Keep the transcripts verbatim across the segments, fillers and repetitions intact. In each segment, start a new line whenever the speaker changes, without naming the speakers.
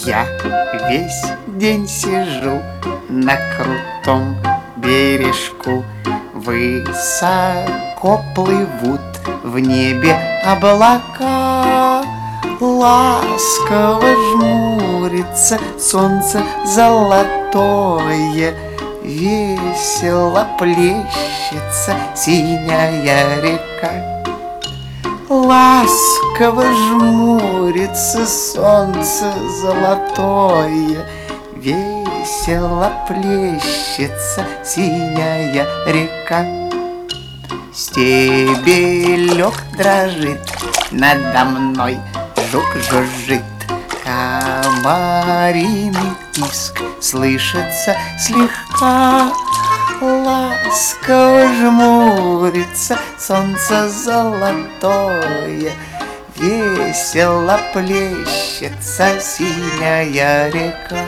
Я весь день сижу на крутом бережку. Высоко плывут в небе облака. Ласково жмурится солнце золотое. Весело плещется синяя река. Ласково жмурится солнце золотое. Весело плещется синяя река. Стебелек дрожит надо мной, жук жужжит, комариный писк слышится слегка. Ласково жмурится солнце золотое. Весело плещется синяя река.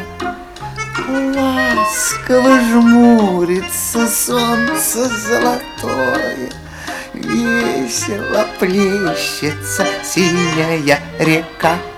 Ласково жмурится солнце золотое. Весело плещется синяя река.